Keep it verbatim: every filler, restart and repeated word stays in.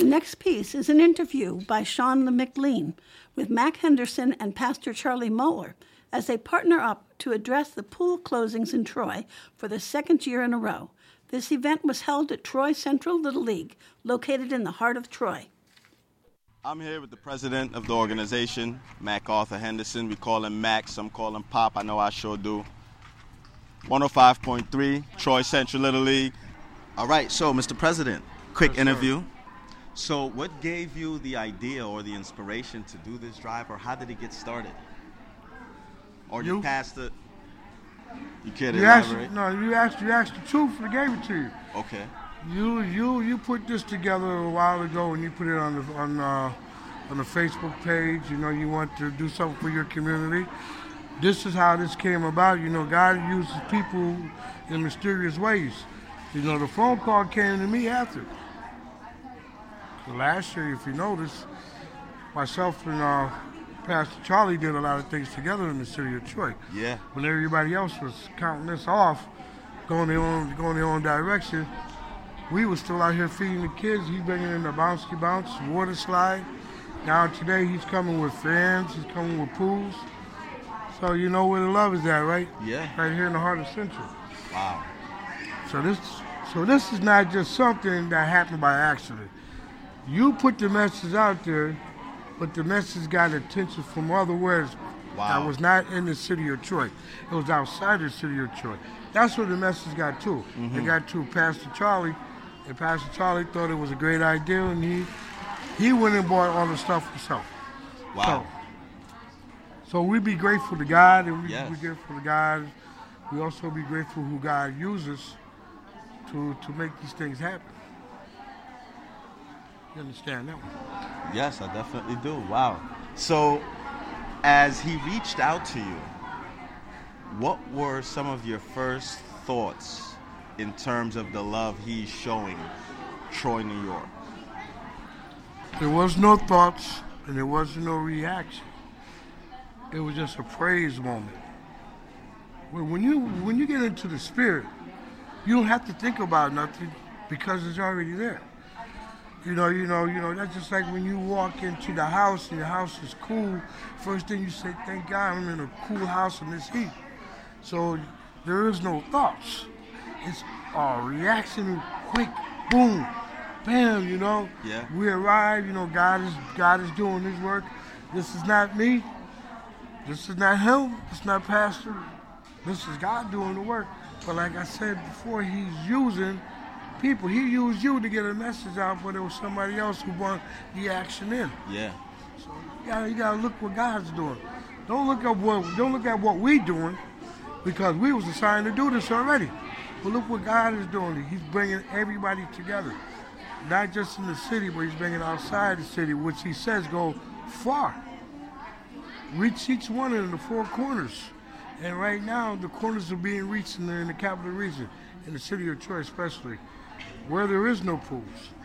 next piece is an interview by Sean McLean with Mac Henderson and Pastor Charlie Moeller as they partner up to address the pool closings in Troy for the second year in a row. This event was held at Troy Central Little League, located in the heart of Troy. I'm here with the president of the organization, Mac Arthur Henderson. We call him Mac, some call him Pop. I know I sure do. one oh five point three, Troy Central Little League. All right, so Mister President, quick Yes, interview. sir. So what gave you the idea or the inspiration to do this drive, or how did it get started? Or You. you passed it? You care to You asked, elaborate? no, you asked, you asked the truth and I gave it to you. Okay. You, you, you put this together a while ago and you put it on the on uh, on the Facebook page. You know, you want to do something for your community. This is how this came about. You know, God uses people in mysterious ways. You know, the phone call came to me after. So last year, if you notice, myself and uh, Pastor Charlie did a lot of things together in the city of Troy. Yeah. When everybody else was counting this off, going their own, going their own direction, we were still out here feeding the kids. He's bringing in the bouncy bounce, water slide. Now today he's coming with fans, he's coming with pools. So you know where the love is at, right? Yeah. Right here in the heart of Central. Wow. So this, so this is not just something that happened by accident. You put the message out there, but the message got attention from other words Wow. that was not in the city of Troy. It was outside the city of Troy. That's where the message got to. Mm-hmm. It got to Pastor Charlie, and Pastor Charlie thought it was a great idea, and he he went and bought all the stuff himself. Wow. So, so we be grateful to God, and we Yes. be grateful to God. We also be grateful who God uses to to make these things happen. You understand that one? Yes, I definitely do. Wow. So, as he reached out to you, what were some of your first thoughts in terms of the love he's showing Troy, New York? There was no thoughts and there was no reaction. It was just a praise moment. When when you when you get into the spirit, you don't have to think about nothing because it's already there. You know, you know, you know, that's just like when you walk into the house and the house is cool, first thing you say, thank God I'm in a cool house in this heat. So there is no thoughts. It's a reaction, quick, boom, bam, you know. Yeah. We arrive, you know, God is God is doing his work. This is not me. This is not him. It's not Pastor. This is God doing the work. But like I said before, he's using people. He used you to get a message out, but there was somebody else who brought the action in. Yeah. So you gotta, you gotta look what God's doing. Don't look at what don't look at what we doing, because we was assigned to do this already. But look what God is doing. He's bringing everybody together, not just in the city, but he's bringing outside the city, which he says go far. Reach each one in the four corners. And right now, the corners are being reached in the, in the capital region, in the city of Troy especially, where there is no pools.